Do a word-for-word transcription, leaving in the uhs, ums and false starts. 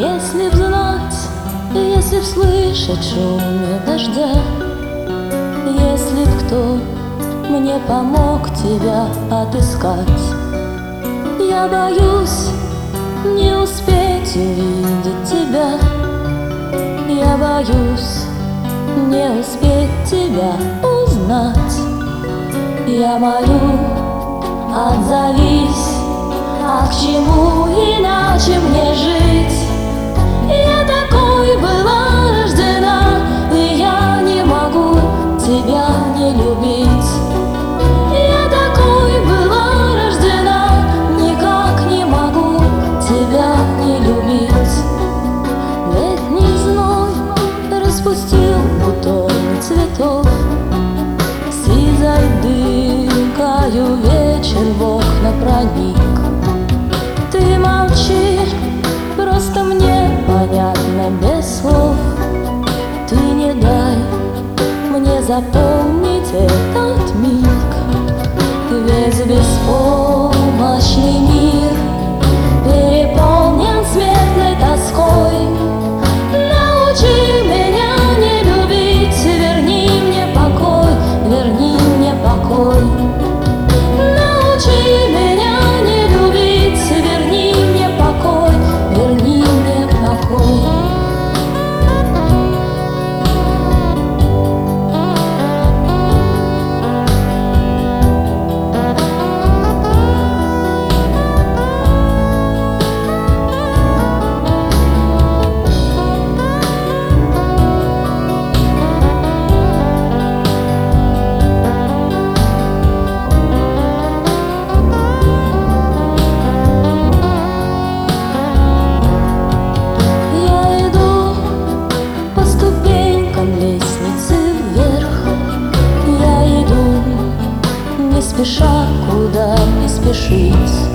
Если б знать, если б слышать шуме дождя, если б кто мне помог тебя отыскать. Я боюсь не успеть увидеть тебя, я боюсь не успеть тебя узнать. Я молю, отзовись, а к чему иначе мне жить? Я такой была рождена, и я не могу тебя не любить. Я такой была рождена, никак не могу тебя не любить. Летний зной распустил бутоны цветов, сизой дымкою вечер в окна проник. Ты молчи, просто мне понятно без слов. Ты не дай мне запомнить этот миг. Весь беспомощный мир переполнен смертной тоской. Научи меня не любить, верни мне покой, верни мне покой. Научи меня не любить, верни мне покой, верни мне покой. Спеша, куда не спешить.